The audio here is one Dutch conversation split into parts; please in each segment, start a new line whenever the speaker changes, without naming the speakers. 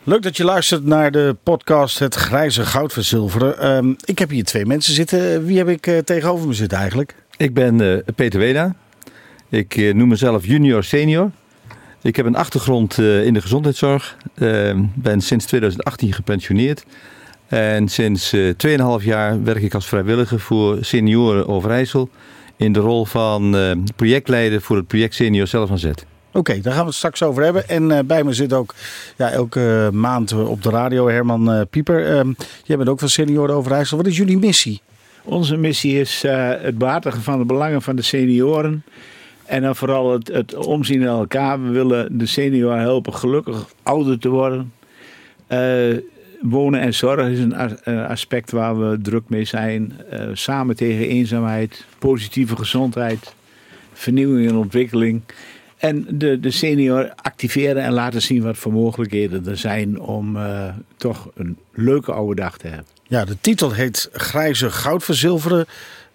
Leuk dat je luistert naar de podcast Het Grijze Goud Verzilveren. Ik heb hier 2 mensen zitten. Wie heb ik tegenover me zitten eigenlijk?
Ik ben Peter Weda. Ik noem mezelf junior senior. Ik heb een achtergrond in de gezondheidszorg. Ben sinds 2018 gepensioneerd. En sinds 2,5 jaar werk ik als vrijwilliger voor Senioren Overijssel. In de rol van projectleider voor het project Senior Zelf aan Zet.
Oké, daar gaan we het straks over hebben. En bij me zit ook elke maand op de radio Herman Pieper. Jij bent ook van Senioren Overijssel. Wat is jullie missie?
Onze missie is het behartigen van de belangen van de senioren. En dan vooral het omzien naar elkaar. We willen de senioren helpen gelukkig ouder te worden. Wonen en zorg is een aspect waar we druk mee zijn. Samen tegen eenzaamheid, positieve gezondheid, vernieuwing en ontwikkeling. En de senior activeren en laten zien wat voor mogelijkheden er zijn om toch een leuke oude dag te hebben.
Ja, de titel heet Grijze Goud Verzilveren.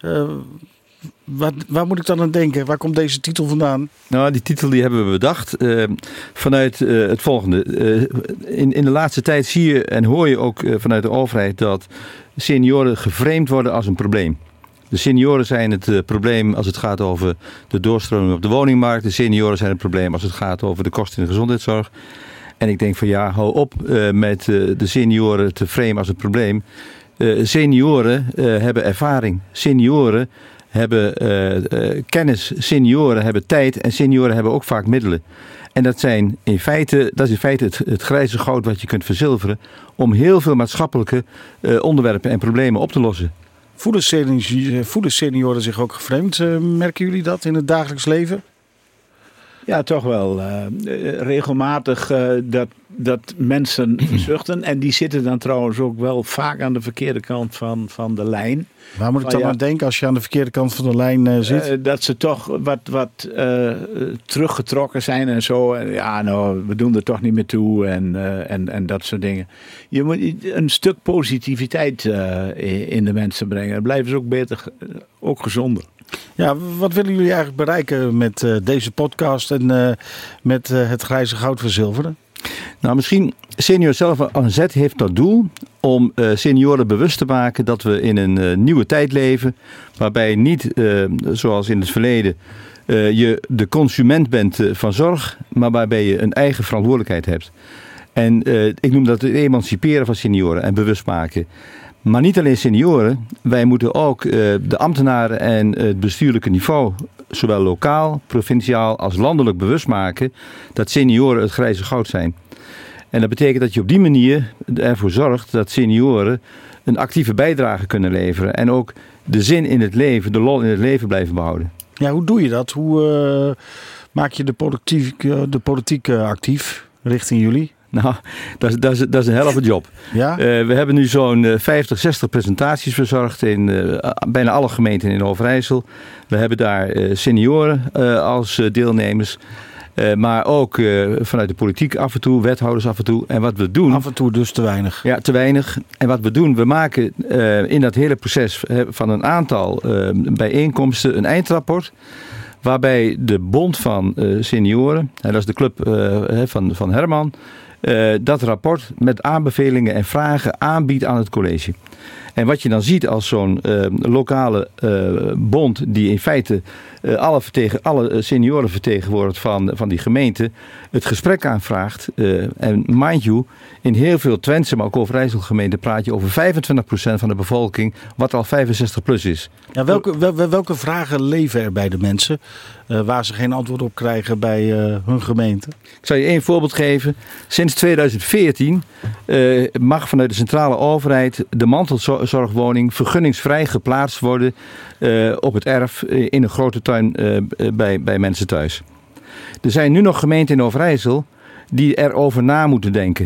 Waar moet ik dan aan denken? Waar komt deze titel vandaan?
Nou, die titel die hebben we bedacht vanuit het volgende. In de laatste tijd zie je en hoor je ook vanuit de overheid dat senioren geframed worden als een probleem. De senioren zijn het probleem als het gaat over de doorstroming op de woningmarkt. De senioren zijn het probleem als het gaat over de kosten in de gezondheidszorg. En ik denk van ja, hou op met de senioren te framen als een probleem. Senioren hebben ervaring. Senioren hebben kennis. Senioren hebben tijd. En senioren hebben ook vaak middelen. En dat is in feite het grijze goud wat je kunt verzilveren om heel veel maatschappelijke onderwerpen en problemen op te lossen.
Voelen senioren zich ook geframed? Merken jullie dat in het dagelijks leven?
Ja, toch wel. Regelmatig dat mensen verzuchten. En die zitten dan trouwens ook wel vaak aan de verkeerde kant van de lijn.
Waar moet ik dan aan denken als je aan de verkeerde kant van de lijn zit?
Dat ze toch wat teruggetrokken zijn en zo. Ja, nou, we doen er toch niet meer toe en dat soort dingen. Je moet een stuk positiviteit in de mensen brengen. Dan blijven ze ook beter, ook gezonder.
Ja, wat willen jullie eigenlijk bereiken met deze podcast en met het Grijze Goud Verzilveren?
Nou, misschien Senior Zelf aan Zet heeft tot doel om senioren bewust te maken dat we in een nieuwe tijd leven. Waarbij niet, zoals in het verleden, je de consument bent van zorg, maar waarbij je een eigen verantwoordelijkheid hebt. En ik noem dat het emanciperen van senioren en bewust maken. Maar niet alleen senioren, wij moeten ook de ambtenaren en het bestuurlijke niveau, zowel lokaal, provinciaal als landelijk bewust maken dat senioren het grijze goud zijn. En dat betekent dat je op die manier ervoor zorgt dat senioren een actieve bijdrage kunnen leveren en ook de zin in het leven, de lol in het leven blijven behouden.
Ja, hoe doe je dat? Hoe maak je de politiek actief richting jullie?
Nou, dat is een helft job.
Ja?
We hebben nu zo'n 50, 60 presentaties verzorgd in bijna alle gemeenten in Overijssel. We hebben daar senioren als deelnemers. Maar ook vanuit de politiek af en toe, wethouders af en toe. En wat we doen...
Af en toe dus te weinig.
Ja, te weinig. En wat we doen, we maken in dat hele proces van een aantal bijeenkomsten een eindrapport. Waarbij de Bond van Senioren, dat is de club van Herman, dat rapport met aanbevelingen en vragen aanbiedt aan het college. En wat je dan ziet als zo'n lokale bond die in feite alle senioren vertegenwoordigt van die gemeente, het gesprek aanvraagt. En mind you, in heel veel Twentse, maar ook Overijsselgemeenten praat je over 25% van de bevolking wat al 65 plus is.
Ja, welke vragen leven er bij de mensen waar ze geen antwoord op krijgen bij hun gemeente?
Ik zal je 1 voorbeeld geven. Sinds 2014 mag vanuit de centrale overheid de mantelzorgwoning vergunningsvrij geplaatst worden op het erf in een grote tuin bij mensen thuis. Er zijn nu nog gemeenten in Overijssel die erover na moeten denken.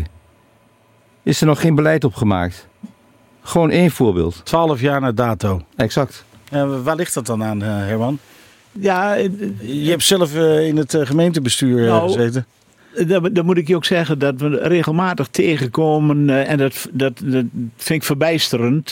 Is er nog geen beleid op gemaakt? Gewoon 1 voorbeeld.
12 jaar na dato.
Exact.
Waar ligt dat dan aan, Herman?
Ja,
je hebt zelf in het gemeentebestuur gezeten.
Dan moet ik je ook zeggen dat we regelmatig tegenkomen en dat vind ik verbijsterend.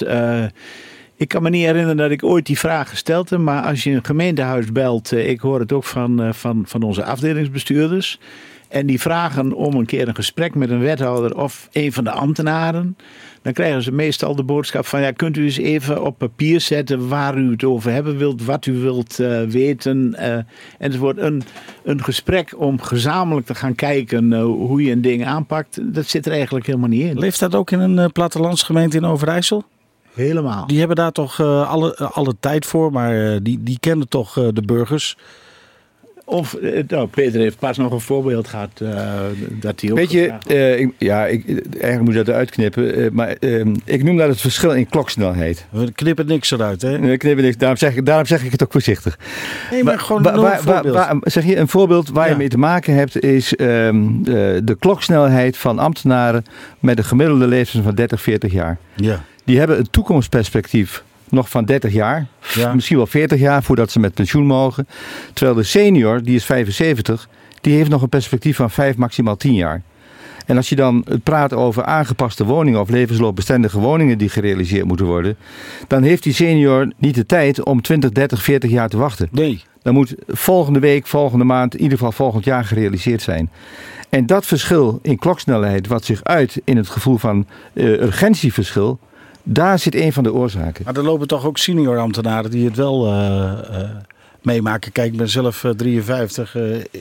Ik kan me niet herinneren dat ik ooit die vraag gesteld heb, maar als je een gemeentehuis belt, ik hoor het ook van onze afdelingsbestuurders. en die vragen om een keer een gesprek met een wethouder of een van de ambtenaren, dan krijgen ze meestal de boodschap van, ja, kunt u eens even op papier zetten waar u het over hebben wilt, wat u wilt weten. En het wordt een gesprek om gezamenlijk te gaan kijken hoe je een ding aanpakt. Dat zit er eigenlijk helemaal niet in.
Leeft dat ook in een plattelandsgemeente in Overijssel?
Helemaal.
Die hebben daar toch alle tijd voor, maar die kennen toch de burgers.
Of, Peter heeft pas nog een voorbeeld gehad dat hij ook...
Weet je, eigenlijk moet je dat eruit knippen. Maar ik noem dat het verschil in kloksnelheid.
We knippen niks eruit, hè?
Nee, knippen niks. Daarom zeg ik het ook voorzichtig.
Nee, maar gewoon een voorbeeld.
Zeg je, een voorbeeld waar je mee te maken hebt is de kloksnelheid van ambtenaren met een gemiddelde leeftijd van 30, 40 jaar.
Ja.
Die hebben een toekomstperspectief nog van 30 jaar, misschien wel 40 jaar voordat ze met pensioen mogen. Terwijl de senior, die is 75, die heeft nog een perspectief van 5, maximaal 10 jaar. En als je dan praat over aangepaste woningen of levensloopbestendige woningen die gerealiseerd moeten worden, dan heeft die senior niet de tijd om 20, 30, 40 jaar te wachten.
Nee.
Dan moet volgende week, volgende maand, in ieder geval volgend jaar gerealiseerd zijn. En dat verschil in kloksnelheid, wat zich uit in het gevoel van urgentieverschil, daar zit een van de oorzaken.
Maar er lopen toch ook senior ambtenaren die het wel meemaken. Kijk, ik ben zelf 53.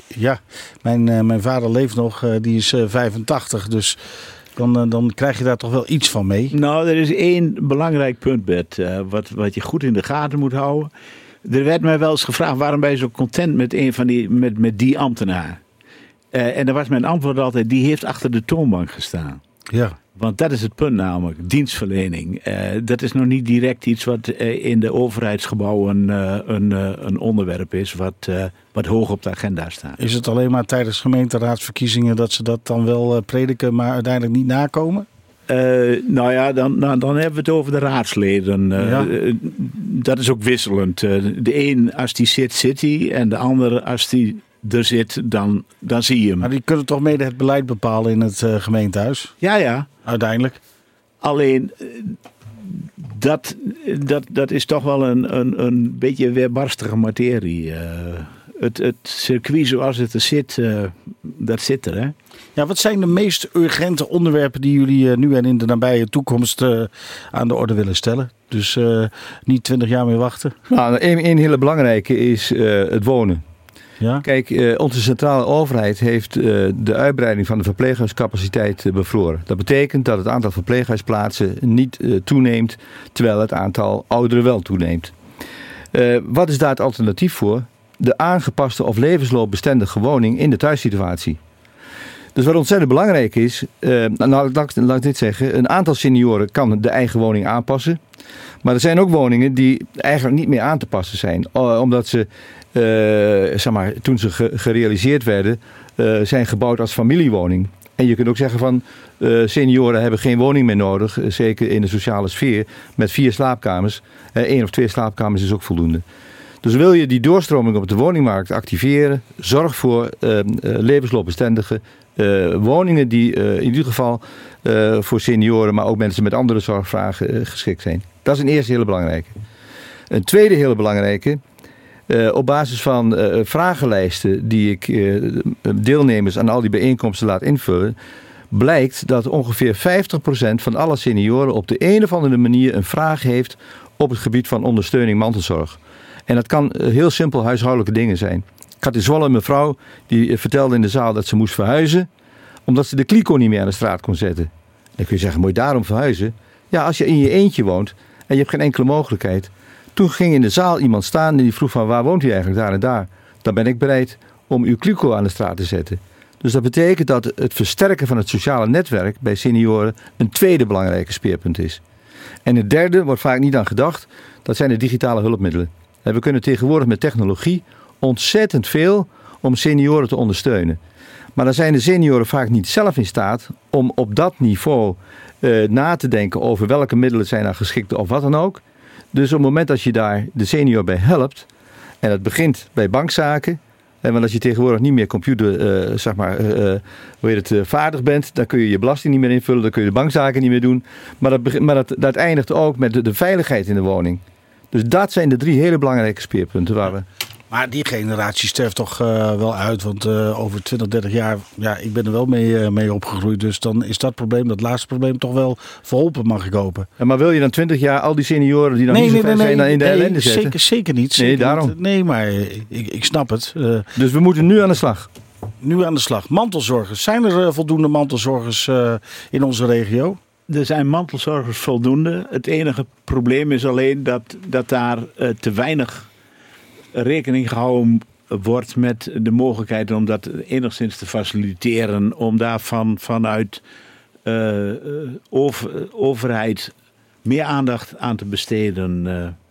Mijn vader leeft nog, die is 85. Dus dan krijg je daar toch wel iets van mee.
Nou, er is één belangrijk punt, Bert, wat je goed in de gaten moet houden. Er werd mij wel eens gevraagd, waarom ben je zo content met een van met die ambtenaar? En dan was mijn antwoord altijd, die heeft achter de toonbank gestaan.
Ja. Want
dat is het punt namelijk, dienstverlening. Dat is nog niet direct iets wat in de overheidsgebouwen een onderwerp is wat hoog op de agenda staat.
Is het alleen maar tijdens gemeenteraadsverkiezingen dat ze dat dan wel prediken, maar uiteindelijk niet nakomen?
Dan hebben we het over de raadsleden. Dat is ook wisselend. De een, als die zit hij. En de andere, als die er zit, dan zie je hem.
Maar die kunnen toch mede het beleid bepalen in het gemeentehuis?
Ja.
Uiteindelijk.
Alleen, dat is toch wel een beetje weerbarstige materie. Het circuit zoals het er zit, dat zit er, hè?
Ja, wat zijn de meest urgente onderwerpen die jullie nu en in de nabije toekomst aan de orde willen stellen? Dus niet 20 jaar meer wachten?
Nou, één hele belangrijke is het wonen.
Ja?
Kijk, onze centrale overheid heeft de uitbreiding van de verpleeghuiscapaciteit bevroren. Dat betekent dat het aantal verpleeghuisplaatsen niet toeneemt, terwijl het aantal ouderen wel toeneemt. Wat is daar het alternatief voor? De aangepaste of levensloopbestendige woning in de thuissituatie. Dus wat ontzettend belangrijk is, laat ik dit zeggen, een aantal senioren kan de eigen woning aanpassen. Maar er zijn ook woningen die eigenlijk niet meer aan te passen zijn. Omdat ze, toen ze gerealiseerd werden, zijn gebouwd als familiewoning. En je kunt ook zeggen van senioren hebben geen woning meer nodig, zeker in de sociale sfeer, met 4 slaapkamers. 1 of 2 slaapkamers is ook voldoende. Dus wil je die doorstroming op de woningmarkt activeren, zorg voor levensloopbestendige woningen die in ieder geval voor senioren, maar ook mensen met andere zorgvragen geschikt zijn. Dat is een eerste hele belangrijke. Een tweede hele belangrijke, op basis van vragenlijsten die ik deelnemers aan al die bijeenkomsten laat invullen, blijkt dat ongeveer 50% van alle senioren op de een of andere manier een vraag heeft op het gebied van ondersteuning mantelzorg. En dat kan heel simpel huishoudelijke dingen zijn. Ik had in Zwolle een mevrouw die vertelde in de zaal dat ze moest verhuizen, omdat ze de kliko niet meer aan de straat kon zetten. Dan kun je zeggen, moet je daarom verhuizen? Ja, als je in je eentje woont en je hebt geen enkele mogelijkheid. Toen ging in de zaal iemand staan en die vroeg van, waar woont u eigenlijk? Daar en daar. Dan ben ik bereid om uw kliko aan de straat te zetten. Dus dat betekent dat het versterken van het sociale netwerk bij senioren een tweede belangrijke speerpunt is. En het derde, wordt vaak niet aan gedacht, dat zijn de digitale hulpmiddelen. We kunnen tegenwoordig met technologie ontzettend veel om senioren te ondersteunen. Maar dan zijn de senioren vaak niet zelf in staat om op dat niveau na te denken over welke middelen zijn daar geschikt of wat dan ook. Dus op het moment dat je daar de senior bij helpt, en dat begint bij bankzaken, want als je tegenwoordig niet meer computer, vaardig bent, dan kun je je belasting niet meer invullen, dan kun je de bankzaken niet meer doen. Maar dat eindigt ook met de veiligheid in de woning. Dus dat zijn de 3 hele belangrijke speerpunten waar we...
Maar die generatie sterft toch wel uit. Want over 20, 30 jaar, ja, ik ben er wel mee opgegroeid. Dus dan is dat probleem, dat laatste probleem, toch wel verholpen, mag ik hopen.
Ja, maar wil je dan 20 jaar al die senioren die dan niet zo ver zijn dan in de ellende zetten?
Zeker niet.
Nee, daarom.
Niet. Nee, maar ik snap het.
Dus we moeten nu aan de slag.
Nu aan de slag. Mantelzorgers. Zijn er voldoende mantelzorgers in onze regio?
Er zijn mantelzorgers voldoende. Het enige probleem is alleen dat daar te weinig rekening gehouden wordt met de mogelijkheid om dat enigszins te faciliteren. Om daar vanuit overheid meer aandacht aan te besteden.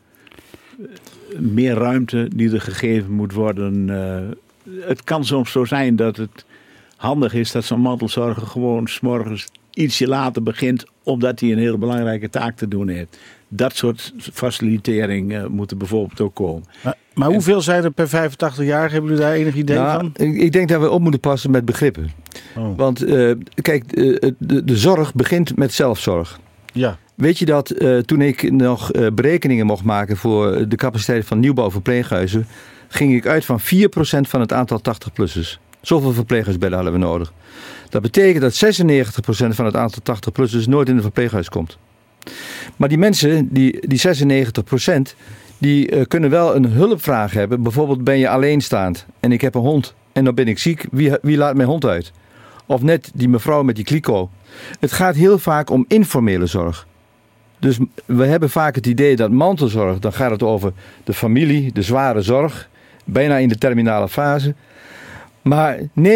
Meer ruimte die er gegeven moet worden. Het kan soms zo zijn dat het handig is dat zo'n mantelzorger gewoon 's morgens ietsje later begint, omdat hij een hele belangrijke taak te doen heeft. Dat soort facilitering moet er bijvoorbeeld ook komen.
Maar hoeveel zijn er per 85 jaar? Hebben jullie daar enig idee van?
Ik denk dat we op moeten passen met begrippen. Oh. Want kijk, de zorg begint met zelfzorg. Ja. Weet je dat toen ik nog berekeningen mocht maken voor de capaciteit van nieuwbouwverpleeghuizen, ging ik uit van 4% van het aantal 80-plussers. Zoveel verpleeghuisbedden hadden we nodig. Dat betekent dat 96% van het aantal 80-plussers nooit in een verpleeghuis komt. Maar die mensen, die 96%, die kunnen wel een hulpvraag hebben. Bijvoorbeeld ben je alleenstaand en ik heb een hond en dan ben ik ziek. Wie laat mijn hond uit? Of net die mevrouw met die kliko. Het gaat heel vaak om informele zorg. Dus we hebben vaak het idee dat mantelzorg, dan gaat het over de familie, de zware zorg. Bijna in de terminale fase. Maar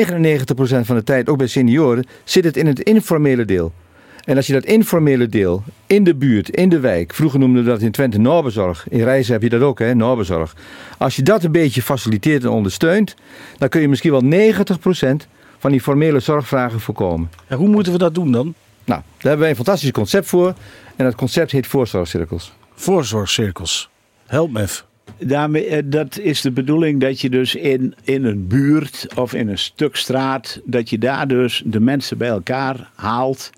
99% van de tijd, ook bij senioren, zit het in het informele deel. En als je dat informele deel in de buurt, in de wijk, vroeger noemden we dat in Twente Noorbezorg. In Rijssen heb je dat ook, hè, Noorbezorg. Als je dat een beetje faciliteert en ondersteunt, dan kun je misschien wel 90% van die formele zorgvragen voorkomen.
En hoe moeten we dat doen dan?
Nou, daar hebben wij een fantastisch concept voor. En dat concept heet voorzorgcirkels.
Voorzorgcirkels. Help me even.
Dat is de bedoeling dat je dus in een buurt of in een stuk straat, dat je daar dus de mensen bij elkaar haalt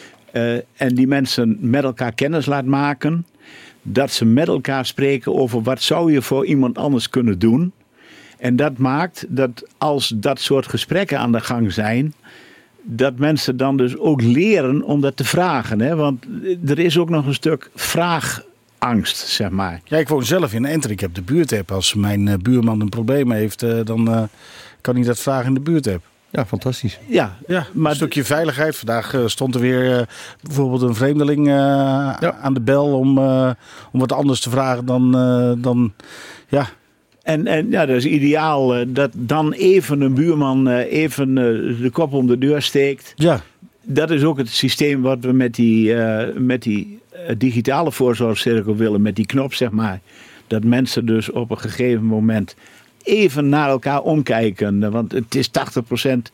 en die mensen met elkaar kennis laat maken. Dat ze met elkaar spreken over wat zou je voor iemand anders kunnen doen. En dat maakt dat als dat soort gesprekken aan de gang zijn, dat mensen dan dus ook leren om dat te vragen. Hè? Want er is ook nog een stuk vraagangst, zeg maar.
Ja, ik woon zelf in Enter. Ik heb de buurtapp. Als mijn buurman een probleem heeft, dan kan hij dat vragen in de buurtapp.
Ja, fantastisch.
Ja, maar een stukje veiligheid. Vandaag stond er weer bijvoorbeeld een vreemdeling aan de bel om wat anders te vragen dan ja.
En ja, dat is ideaal dat dan even een buurman even de kop om de deur steekt.
Ja.
Dat is ook het systeem wat we met die digitale voorzorgcirkel willen, met die knop, zeg maar. Dat mensen dus op een gegeven moment even naar elkaar omkijken. Want het is 80%.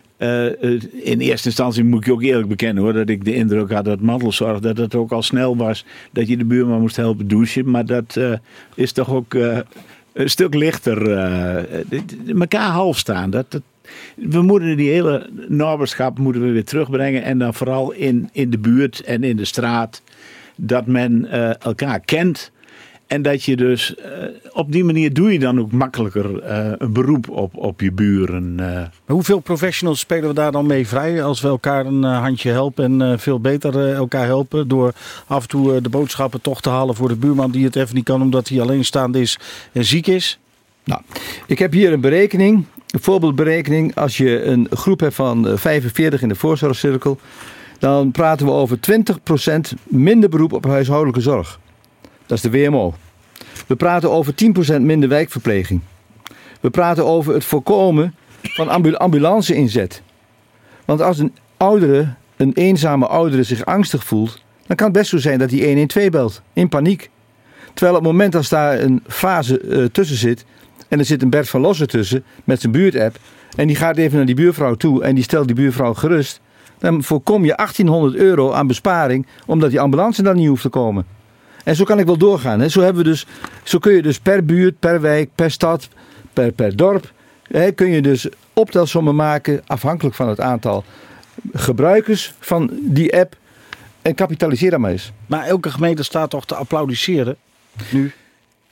In eerste instantie moet ik je ook eerlijk bekennen, hoor, dat ik de indruk had dat mantelzorg, dat het ook al snel was dat je de buurman moest helpen douchen. Maar dat is toch ook een stuk lichter. Elkaar half staan. We moeten die hele naberschap moeten we weer terugbrengen. En dan vooral in de buurt en in de straat. Dat men elkaar kent. En dat je dus op die manier doe je dan ook makkelijker een beroep op je buren.
Maar hoeveel professionals spelen we daar dan mee vrij? Als we elkaar een handje helpen en veel beter elkaar helpen. Door af en toe de boodschappen toch te halen voor de buurman die het even niet kan omdat hij alleenstaand is en ziek is.
Nou, ik heb hier een berekening. Een voorbeeldberekening. Als je een groep hebt van 45 in de voorzorgcirkel. Dan praten we over 20% minder beroep op huishoudelijke zorg. Dat is de WMO. We praten over 10% minder wijkverpleging. We praten over het voorkomen van ambulance-inzet. Want als een eenzame oudere zich angstig voelt, dan kan het best zo zijn dat hij 112 belt, in paniek. Terwijl op het moment als daar een fase tussen zit, en er zit een Bert van Lossen tussen met zijn buurtapp, en die gaat even naar die buurvrouw toe en die stelt die buurvrouw gerust, dan voorkom je €1800 aan besparing, omdat die ambulance dan niet hoeft te komen. En zo kan ik wel doorgaan. Hè. Zo kun je dus per buurt, per wijk, per stad, per dorp, kun je dus optelsommen maken afhankelijk van het aantal gebruikers van die app. En kapitaliseer dat maar eens.
Maar elke gemeente staat toch te applaudisseren nu?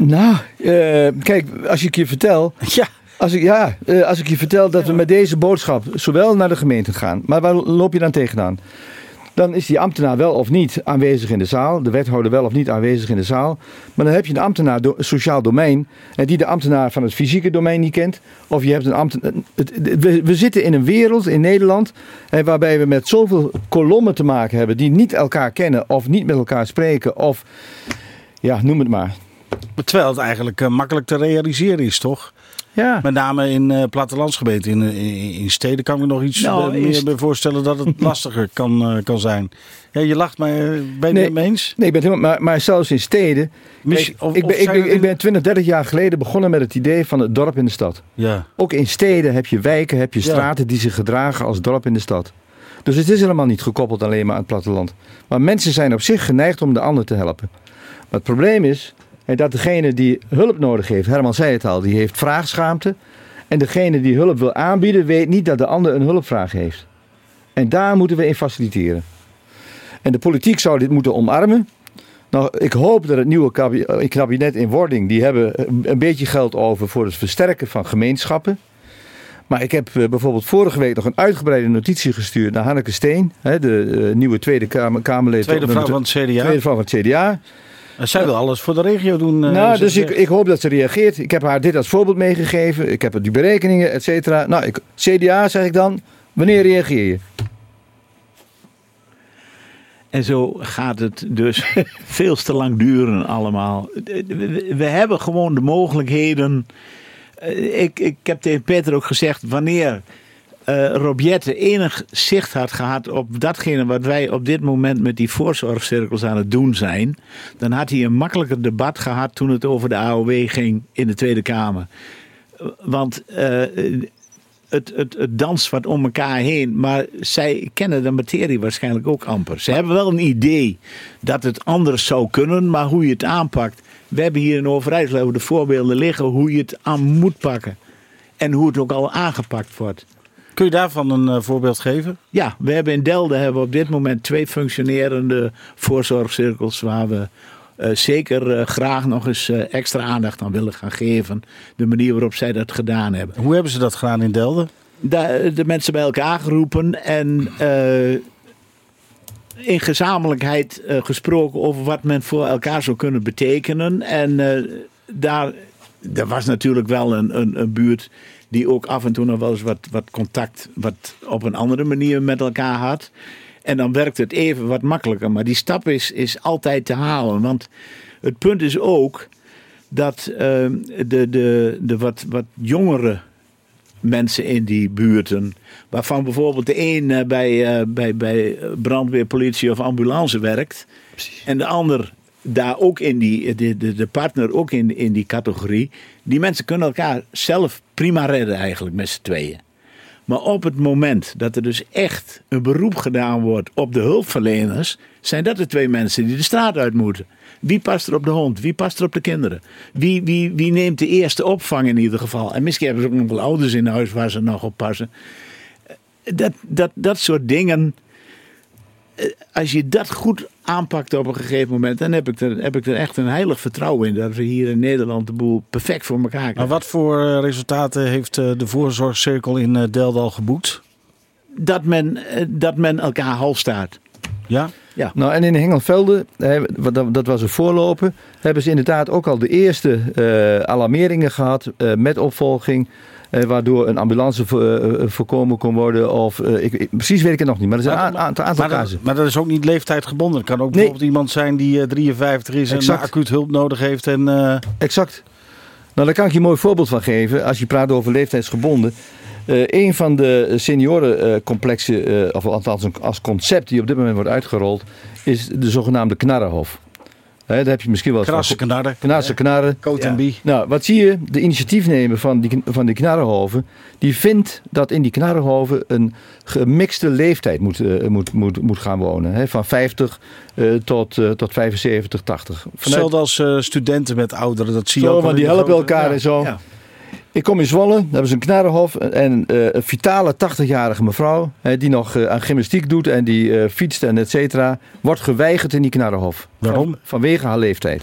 Nou, kijk, als ik je vertel...
Ja.
Als ik je vertel dat we met deze boodschap zowel naar de gemeente gaan, maar waar loop je dan tegenaan? Dan is die ambtenaar wel of niet aanwezig in de zaal, de wethouder wel of niet aanwezig in de zaal. Maar dan heb je een ambtenaar sociaal domein die de ambtenaar van het fysieke domein niet kent. Of je hebt een ambtenaar... We zitten in een wereld in Nederland waarbij we met zoveel kolommen te maken hebben die niet elkaar kennen of niet met elkaar spreken of ja, noem het maar.
Terwijl het eigenlijk makkelijk te realiseren is, toch?
Ja.
Met name in plattelandsgebieden. In steden kan ik me nog iets meer bij voorstellen dat het lastiger kan zijn. Ja, je lacht, maar ben je het mee eens?
Nee, ik ben het helemaal, maar zelfs in steden... Ik ben 20, 30 jaar geleden begonnen met het idee van het dorp in de stad.
Ja.
Ook in steden heb je wijken, heb je straten die zich gedragen als dorp in de stad. Dus het is helemaal niet gekoppeld alleen maar aan het platteland. Maar mensen zijn op zich geneigd om de ander te helpen. Maar het probleem is... dat degene die hulp nodig heeft, Herman zei het al, die heeft vraagschaamte. En degene die hulp wil aanbieden, weet niet dat de ander een hulpvraag heeft. En daar moeten we in faciliteren. En de politiek zou dit moeten omarmen. Nou, ik hoop dat het nieuwe kabinet in wording, die hebben een beetje geld over voor het versterken van gemeenschappen. Maar ik heb bijvoorbeeld vorige week nog een uitgebreide notitie gestuurd naar Hanneke Steen, de nieuwe Tweede Kamerlid.
Tweede vrouw van het CDA.
Tweede vrouw van het CDA.
Zij wil alles voor de regio doen.
Dus ik hoop dat ze reageert. Ik heb haar dit als voorbeeld meegegeven. Ik heb die berekeningen, et cetera. Nou, CDA zeg ik dan, wanneer reageer je?
En zo gaat het dus veel te lang duren allemaal. We hebben gewoon de mogelijkheden. Ik heb tegen Peter ook gezegd, wanneer Rob Jetten enig zicht had gehad op datgene wat wij op dit moment met die voorzorgcirkels aan het doen zijn, dan had hij een makkelijker debat gehad toen het over de AOW ging in de Tweede Kamer. Want het danst wat om elkaar heen, maar zij kennen de materie waarschijnlijk ook amper. Ze hebben wel een idee dat het anders zou kunnen, maar hoe je het aanpakt. We hebben hier in Overijssel de voorbeelden liggen hoe je het aan moet pakken. En hoe het ook al aangepakt wordt.
Kun je daarvan een voorbeeld geven?
Ja, we hebben in Delden op dit moment 2 functionerende voorzorgcirkels waar we zeker graag nog eens extra aandacht aan willen gaan geven. De manier waarop zij dat gedaan hebben.
Hoe hebben ze dat gedaan in Delden?
De mensen bij elkaar geroepen en in gezamenlijkheid gesproken over wat men voor elkaar zou kunnen betekenen. En daar was natuurlijk wel een buurt die ook af en toe nog wel eens wat contact wat op een andere manier met elkaar had. En dan werkt het even wat makkelijker. Maar die stap is altijd te halen. Want het punt is ook dat de wat jongere mensen in die buurten, waarvan bijvoorbeeld de een bij brandweer, politie of ambulance werkt. Precies. En de ander daar ook in de partner ook in die categorie. Die mensen kunnen elkaar zelf prima redden eigenlijk met z'n tweeën. Maar op het moment dat er dus echt een beroep gedaan wordt op de hulpverleners, zijn dat de 2 mensen die de straat uit moeten. Wie past er op de hond? Wie past er op de kinderen? Wie neemt de eerste opvang in ieder geval? En misschien hebben ze ook nog wel ouders in huis waar ze nog op passen. Dat soort dingen. Als je dat goed aanpakt op een gegeven moment, dan heb ik er echt een heilig vertrouwen in dat we hier in Nederland de boel perfect voor elkaar krijgen.
Maar wat voor resultaten heeft de voorzorgcirkel in Delden al geboekt?
Dat men elkaar half staat.
Ja?
Ja.
Nou, en in Hengelvelde, dat was een voorloper, hebben ze inderdaad ook al de eerste alarmeringen gehad met opvolging. Waardoor een ambulance voorkomen kon worden. Of precies weet ik het nog niet. Maar er zijn een aantal casus.
Maar dat is ook niet leeftijdsgebonden. Het kan ook bijvoorbeeld iemand zijn die 53 is en acuut hulp nodig heeft.
Exact. Nou, daar kan ik je een mooi voorbeeld van geven. Als je praat over leeftijdsgebonden. Een van de seniorencomplexen, of althans als concept die op dit moment wordt uitgerold, is de zogenaamde Knarrenhof. Daar heb je misschien wel eens
Knassen knarren. Coat en bie.
Nou, wat zie je? De initiatiefnemer van die knarrenhoven, die vindt dat in die knarrenhoven een gemixte leeftijd moet gaan wonen. Van 50 tot 75, 80.
Hetzelfde als studenten met ouderen. Dat zie je
zo,
ook.
Want die helpen elkaar en zo. Ja. Ik kom in Zwolle, daar hebben ze een knarrenhof en een vitale 80-jarige mevrouw die nog aan gymnastiek doet en die fietst en et cetera, wordt geweigerd in die knarrenhof.
Waarom?
Vanwege haar leeftijd.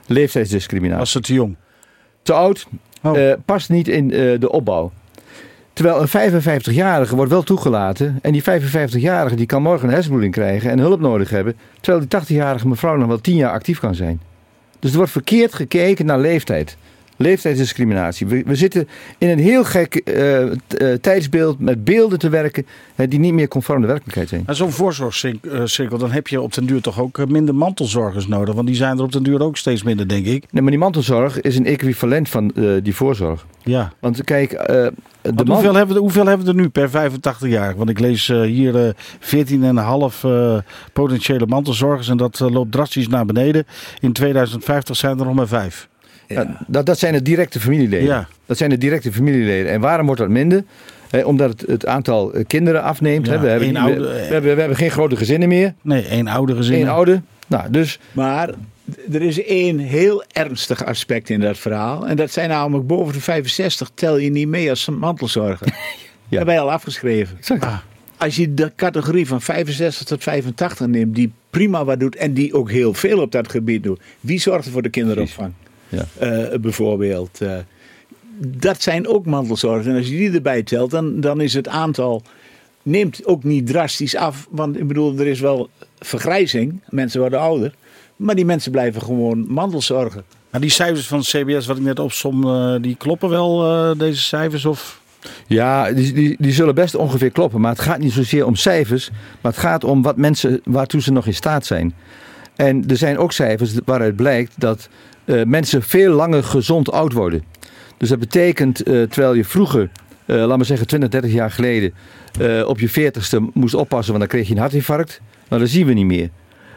leeftijdsdiscriminatie.
Was ze te jong?
Te oud,
Oh.
past niet in de opbouw. Terwijl een 55-jarige wordt wel toegelaten. En die 55-jarige die kan morgen een hersenbloeding krijgen en hulp nodig hebben. Terwijl die 80-jarige mevrouw nog wel 10 jaar actief kan zijn. Dus er wordt verkeerd gekeken naar leeftijd. Leeftijdsdiscriminatie. We zitten in een heel gek tijdsbeeld met beelden te werken die niet meer conform de werkelijkheid zijn.
En zo'n voorzorgscirkel, dan heb je op den duur toch ook minder mantelzorgers nodig. Want die zijn er op den duur ook steeds minder, denk ik.
Nee, maar die mantelzorg is een equivalent van die voorzorg.
Ja.
Want kijk,
hoeveel hebben we er nu per 85 jaar? Want ik lees hier 14,5 potentiële mantelzorgers en dat loopt drastisch naar beneden. In 2050 zijn er nog maar 5.
Ja. Dat zijn de directe familieleden.
Ja.
Dat zijn de directe familieleden. En waarom wordt dat minder? Omdat het aantal kinderen afneemt.
Ja,
We hebben geen grote gezinnen meer.
Nee, 1 oude gezin.
1 oude. Nou, dus...
Maar er is één heel ernstig aspect in dat verhaal. En dat zijn namelijk boven de 65 tel je niet mee als mantelzorger. Dat hebben wij al afgeschreven.
Exact.
Als je de categorie van 65 tot 85 neemt, die prima wat doet en die ook heel veel op dat gebied doet. Wie zorgt er voor de kinderopvang?
Ja.
Bijvoorbeeld. Dat zijn ook mantelzorgers. En als je die erbij telt, dan is het aantal neemt ook niet drastisch af. Want ik bedoel, er is wel vergrijzing. Mensen worden ouder. Maar die mensen blijven gewoon mantelzorgen.
Maar die cijfers van het CBS wat ik net opsom, die kloppen wel, deze cijfers? Of?
Ja, die zullen best ongeveer kloppen. Maar het gaat niet zozeer om cijfers. Maar het gaat om wat mensen, waartoe ze nog in staat zijn. En er zijn ook cijfers waaruit blijkt dat mensen veel langer gezond oud worden. Dus dat betekent, terwijl je vroeger, laat maar zeggen 20, 30 jaar geleden, op je 40ste moest oppassen, want dan kreeg je een hartinfarct. Nou, dat zien we niet meer.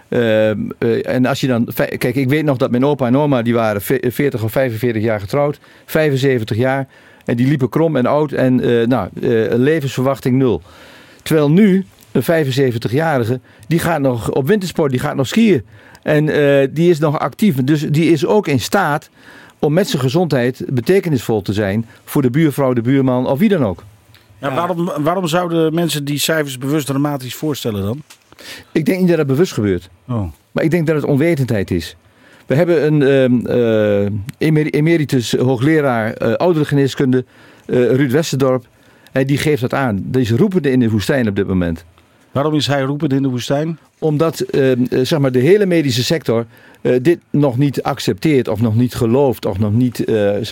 En als je dan, kijk, ik weet nog dat mijn opa en oma, die waren 40 of 45 jaar getrouwd, 75 jaar. En die liepen krom en oud en levensverwachting 0. Terwijl nu, een 75-jarige, die gaat nog op wintersport, die gaat nog skiën. En die is nog actief. Dus die is ook in staat om met zijn gezondheid betekenisvol te zijn voor de buurvrouw, de buurman of wie dan ook.
Ja, waarom zouden mensen die cijfers bewust dramatisch voorstellen dan?
Ik denk niet dat dat bewust gebeurt.
Oh.
Maar ik denk dat het onwetendheid is. We hebben een emeritus hoogleraar ouderengeneeskunde, Ruud Westerdorp. En die geeft dat aan. Die is roepende in de woestijn op dit moment.
Waarom is hij roepend in de woestijn?
Omdat zeg maar de hele medische sector dit nog niet accepteert of nog niet gelooft of nog niet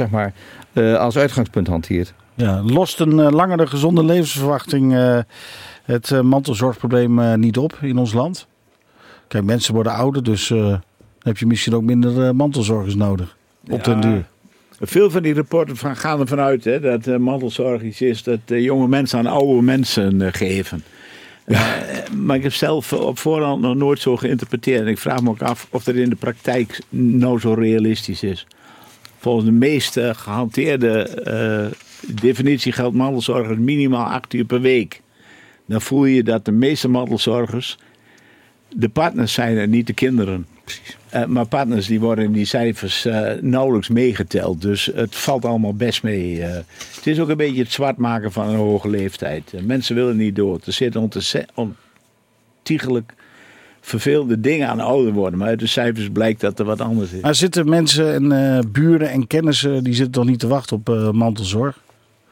als uitgangspunt hanteert.
Ja, lost een langere gezonde levensverwachting het mantelzorgprobleem niet op in ons land? Kijk, mensen worden ouder, dus dan heb je misschien ook minder mantelzorgers nodig op den duur.
Veel van die rapporten gaan ervan uit dat mantelzorg iets is dat jonge mensen aan oude mensen geven. Maar ik heb zelf op voorhand nog nooit zo geïnterpreteerd. En ik vraag me ook af of dat in de praktijk nou zo realistisch is. Volgens de meest gehanteerde definitie geldt mantelzorgers minimaal 8 uur per week. Dan voel je dat de meeste mantelzorgers de partners zijn en niet de kinderen.
Precies.
Maar partners die worden in die cijfers nauwelijks meegeteld. Dus het valt allemaal best mee. Het is ook een beetje het zwart maken van een hoge leeftijd. Mensen willen niet dood. Er zitten ontiegelijk vervelende dingen aan ouder worden. Maar uit de cijfers blijkt dat er wat anders is.
Maar zitten mensen en buren en kennissen, die zitten toch niet te wachten op mantelzorg?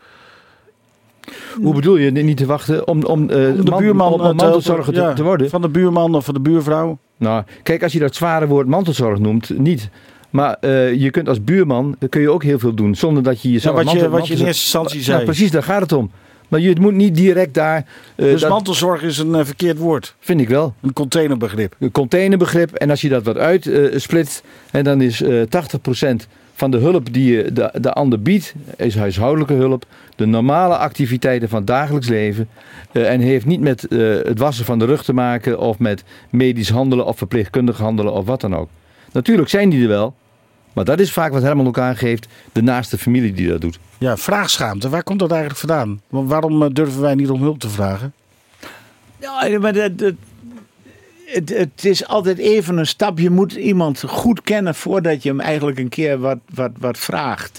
Hoe bedoel je niet te wachten om
de buurman
mantelzorger te worden?
Van de buurman of van de buurvrouw?
Nou, kijk, als je dat zware woord mantelzorg noemt, niet. Maar je kunt als buurman ook heel veel doen zonder dat je jezelf...
wat je in eerste instantie zei.
Nou, precies, daar gaat het om. Maar je moet niet direct daar...
Dus mantelzorg is een verkeerd woord?
Vind ik wel.
Een containerbegrip?
Een containerbegrip. En als je dat wat uitsplitst, en dan is 80% van de hulp die je de ander biedt, is huishoudelijke hulp. De normale activiteiten van het dagelijks leven. En heeft niet met het wassen van de rug te maken of met medisch handelen of verpleegkundig handelen of wat dan ook. Natuurlijk zijn die er wel. Maar dat is vaak wat Herman ook aangeeft, de naaste familie die dat doet.
Ja, vraagschaamte. Waar komt dat eigenlijk vandaan? Waarom durven wij niet om hulp te vragen?
Ja, maar het is altijd even een stap. Je moet iemand goed kennen voordat je hem eigenlijk een keer wat vraagt.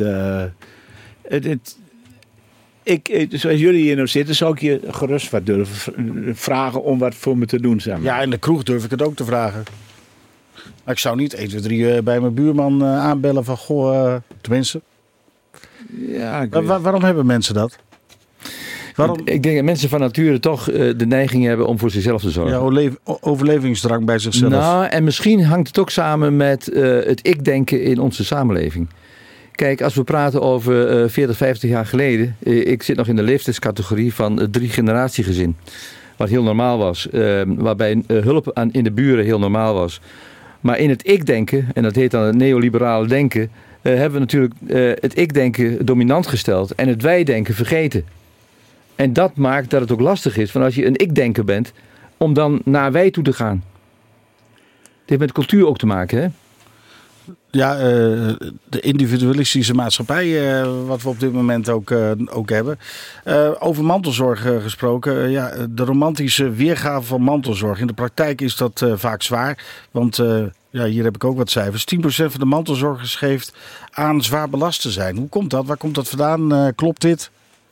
Zoals jullie hier nou zitten, zou ik je gerust wat durven vragen om wat voor me te doen. Zeg maar.
Ja, in de kroeg durf ik het ook te vragen. Maar ik zou niet 1, 2, 3 bij mijn buurman aanbellen van goh, tenminste.
Ja,
Waarom hebben mensen dat? Waarom?
Ik denk dat mensen van nature toch de neiging hebben om voor zichzelf te zorgen.
Ja, overlevingsdrang bij zichzelf.
Nou, en misschien hangt het ook samen met het ik-denken in onze samenleving. Kijk, als we praten over 40, 50 jaar geleden. Ik zit nog in de leeftijdscategorie van het 3-generatiegezin. Wat heel normaal was. Waarbij hulp in de buren heel normaal was. Maar in het ik-denken, en dat heet dan het neoliberale denken, hebben we natuurlijk het ik-denken dominant gesteld en het wij-denken vergeten. En dat maakt dat het ook lastig is, van als je een ik-denker bent, om dan naar wij toe te gaan. Het heeft met cultuur ook te maken, hè?
Ja, de individualistische maatschappij, wat we op dit moment ook hebben. Over mantelzorg gesproken. De romantische weergave van mantelzorg. In de praktijk is dat vaak zwaar. Want hier heb ik ook wat cijfers. 10% van de mantelzorgers geeft aan zwaar belast te zijn. Hoe komt dat? Waar komt dat vandaan? Klopt dit?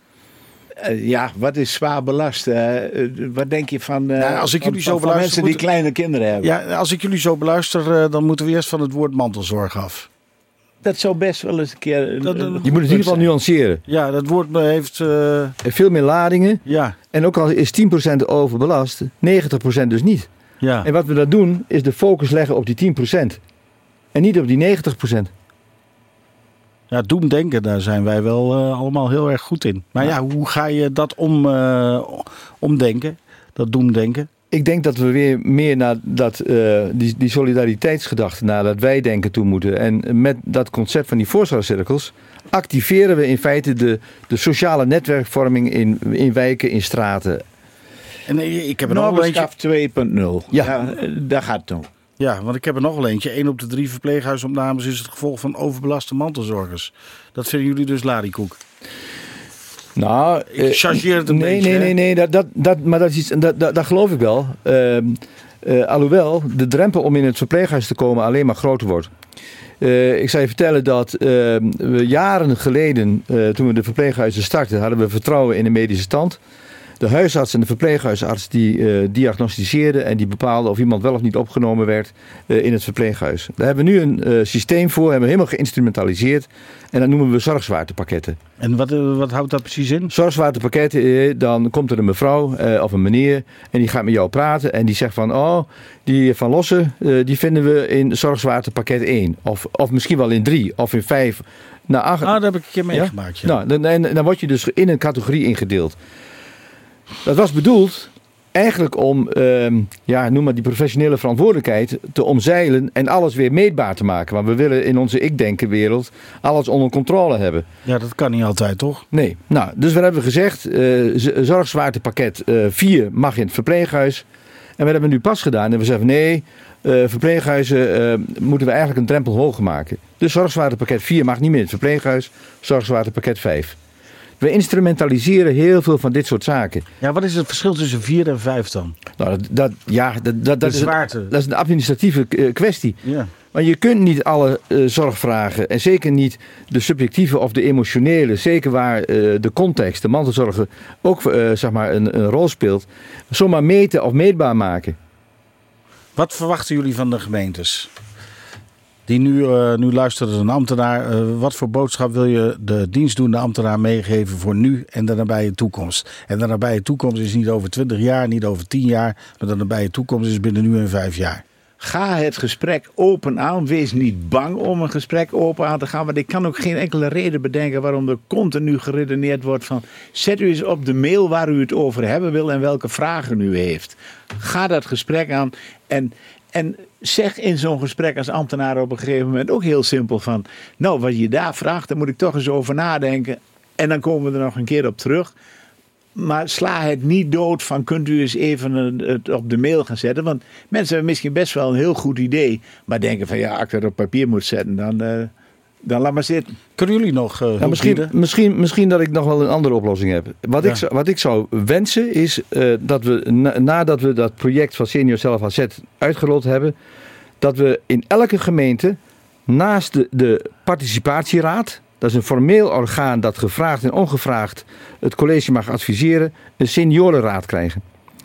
Wat is zwaar belast? Wat denk je van,
als ik jullie zo
van mensen die kleine kinderen hebben?
Ja, als ik jullie zo beluister, dan moeten we eerst van het woord mantelzorg af.
Dat zou best wel eens een keer...
Je moet het in ieder geval nuanceren.
Ja, dat woord heeft...
veel meer ladingen.
Ja.
En ook al is 10% overbelast, 90% dus niet.
Ja.
En wat we dan doen, is de focus leggen op die 10%. En niet op die 90%.
Ja, doemdenken, daar zijn wij wel allemaal heel erg goed in. Maar hoe ga je dat omdenken? Dat doemdenken?
Ik denk dat we weer meer naar die solidariteitsgedachte, naar dat wij denken toe moeten. En met dat concept van die voorzorgcirkels activeren we in feite de sociale netwerkvorming in wijken, in straten.
En ik heb er nog wel eentje.
2.0. Ja, daar gaat het om.
Ja, want ik heb er nog wel eentje. 1 op de 3 verpleeghuisopnames is het gevolg van overbelaste mantelzorgers. Dat vinden jullie dus lariekoek?
Nou,
ik chargeer het een beetje.
Nee, maar dat is iets, dat geloof ik wel. Alhoewel de drempel om in het verpleeghuis te komen alleen maar groter wordt. Ik zal je vertellen dat we jaren geleden, toen we de verpleeghuizen startten, hadden we vertrouwen in de medische stand. De huisarts en de verpleeghuisarts die diagnosticeerden en die bepaalden of iemand wel of niet opgenomen werd in het verpleeghuis. Daar hebben we nu een systeem voor, hebben we helemaal geïnstrumentaliseerd en dat noemen we zorgzwaartepakketten.
En wat houdt dat precies in?
Zorgzwaartepakketten, dan komt er een mevrouw of een meneer en die gaat met jou praten en die zegt van die Van Lossen, die vinden we in zorgzwaartepakket 1 of misschien wel in 3 of in 5 naar 8.
Dat heb ik een keer meegemaakt. Ja?
Nou, dan word je dus in een categorie ingedeeld. Dat was bedoeld eigenlijk om, noem maar die professionele verantwoordelijkheid te omzeilen en alles weer meetbaar te maken. Want we willen in onze ik-denken-wereld alles onder controle hebben. Ja,
dat kan niet altijd, toch?
Nee. Nou, dus wat hebben we gezegd? Zorgzwaartepakket 4 mag in het verpleeghuis. En wat hebben we nu pas gedaan? En we zeggen nee, verpleeghuizen moeten we eigenlijk een drempel hoger maken. Dus zorgzwaartepakket 4 mag niet meer in het verpleeghuis. Zorgzwaartepakket 5. We instrumentaliseren heel veel van dit soort zaken.
Ja, wat is het verschil tussen 4 en 5 dan?
Nou, dat is een administratieve kwestie.
Ja.
Maar je kunt niet alle zorgvragen, en zeker niet de subjectieve of de emotionele, zeker waar de context, de mantelzorg ook een rol speelt, zomaar meten of meetbaar maken.
Wat verwachten jullie van de gemeentes? Die nu luistert een ambtenaar. Wat voor boodschap wil je de dienstdoende ambtenaar meegeven voor nu en de nabije toekomst? En de nabije toekomst is niet over 20 jaar, niet over 10 jaar. Maar de nabije toekomst is binnen nu en 5 jaar.
Ga het gesprek open aan. Wees niet bang om een gesprek open aan te gaan. Want ik kan ook geen enkele reden bedenken waarom er continu geredeneerd wordt van... Zet u eens op de mail waar u het over hebben wil en welke vragen u heeft. Ga dat gesprek aan en zeg in zo'n gesprek als ambtenaar op een gegeven moment ook heel simpel van... Nou, wat je daar vraagt, daar moet ik toch eens over nadenken. En dan komen we er nog een keer op terug. Maar sla het niet dood van kunt u eens even het op de mail gaan zetten. Want mensen hebben misschien best wel een heel goed idee. Maar denken van als ik dat op papier moet zetten, dan laat maar zitten.
Kunnen jullie nog
misschien dat ik nog wel een andere oplossing heb. Wat ik zou wensen is dat we nadat we dat project van Senior Zelf AZ uitgerold hebben, dat we in elke gemeente naast de participatieraad, dat is een formeel orgaan dat gevraagd en ongevraagd het college mag adviseren, een seniorenraad krijgen.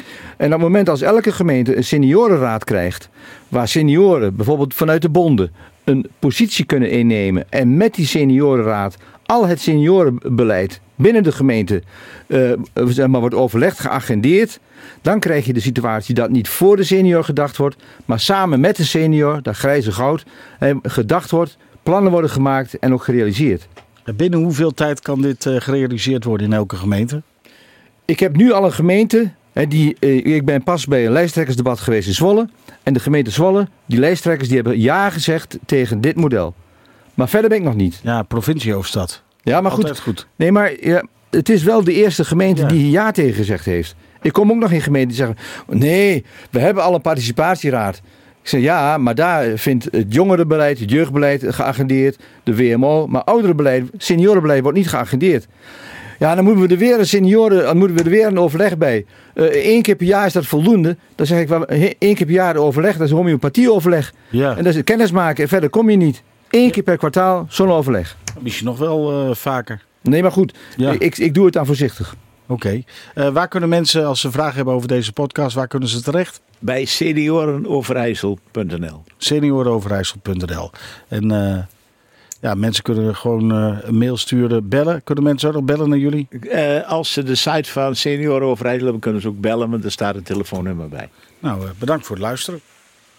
En op het moment als elke gemeente een seniorenraad krijgt, waar senioren bijvoorbeeld vanuit de bonden een positie kunnen innemen en met die seniorenraad al het seniorenbeleid binnen de gemeente wordt overlegd, geagendeerd, dan krijg je de situatie dat niet voor de senior gedacht wordt, maar samen met de senior, dat grijze goud, gedacht wordt, plannen worden gemaakt en ook gerealiseerd.
Binnen hoeveel tijd kan dit gerealiseerd worden in elke gemeente?
Ik heb nu al een gemeente, ik ben pas bij een lijsttrekkersdebat geweest in Zwolle. En de gemeente Zwolle, die lijsttrekkers, die hebben ja gezegd tegen dit model. Maar verder ben ik nog niet.
Ja, provinciehoofdstad.
Ja, maar
Altijd goed.
Nee, maar ja, het is wel de eerste gemeente die hier ja tegen gezegd heeft. Ik kom ook nog in gemeenten die zeggen, nee, we hebben al een participatieraad. Ik zeg ja, maar daar vindt het jongerenbeleid, het jeugdbeleid geagendeerd, de WMO. Maar ouderenbeleid, seniorenbeleid wordt niet geagendeerd. Ja, dan moeten we er weer een overleg bij. 1 keer per jaar is dat voldoende. Dan zeg ik, 1 keer per jaar overleg, dat is een homeopathieoverleg.
Ja.
En dat is kennis maken en verder kom je niet. 1 keer per kwartaal, zo'n overleg.
Misschien nog wel vaker.
Nee, maar goed, ik doe het dan voorzichtig.
Oké. Waar kunnen mensen, als ze vragen hebben over deze podcast, waar kunnen ze terecht?
Bij seniorenoverijssel.nl.
Seniorenoverijssel.nl. En mensen kunnen gewoon een mail sturen, bellen. Kunnen mensen ook nog bellen naar jullie?
Als ze de site van Seniorenoverijssel hebben, kunnen ze ook bellen, want er staat een telefoonnummer bij.
Nou, bedankt voor het luisteren.